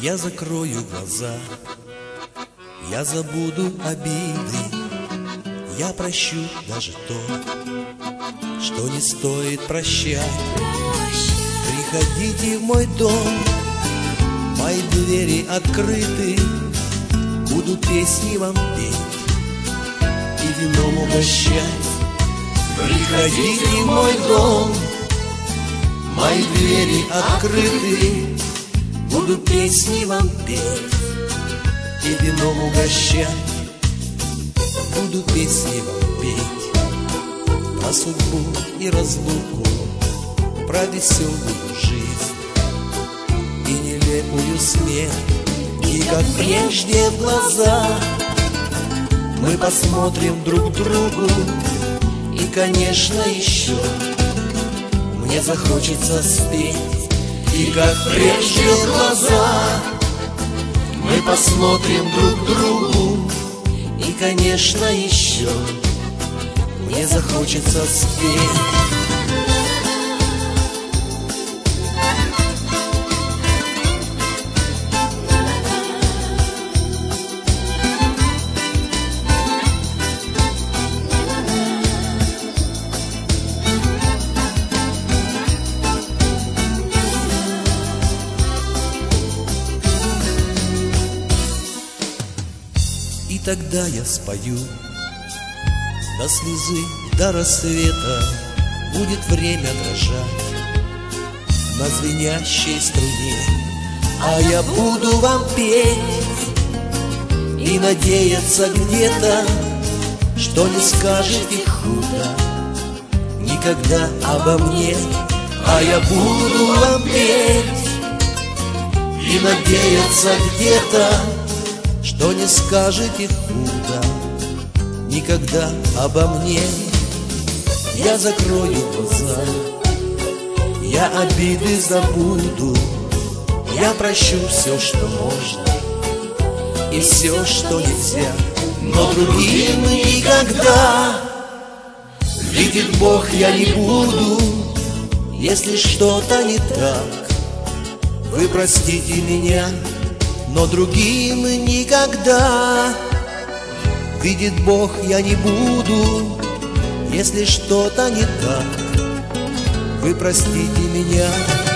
Я закрою глаза, я забуду обиды, я прощу даже то, что не стоит прощать. Приходите в мой дом, мои двери открыты, буду песни вам петь и вином угощать. Приходите в мой дом, мои двери открыты, буду песни вам петь и вином угощать. Буду песни вам петь про судьбу и разлуку, про веселую жизнь и нелепую смерть. И как прежде в глаза мы посмотрим друг другу, и, конечно, еще мне захочется спеть. И как прежде в глаза мы посмотрим друг другу, и, конечно, еще мне захочется спеть. И тогда я спою до слезы, до рассвета. Будет время дрожать на звенящей струне, а я буду вам петь и надеяться где-то, что не скажете худо никогда обо мне. А я буду вам петь и надеяться где-то, что не скажете худо никогда обо мне. Я закрою глаза, я обиды забуду, я прощу все, что можно, и все, что нельзя. Но другим никогда, видит Бог, я не буду. Если что-то не так, вы простите меня. Но другим никогда, видит Бог, я не буду. Если что-то не так, вы простите меня.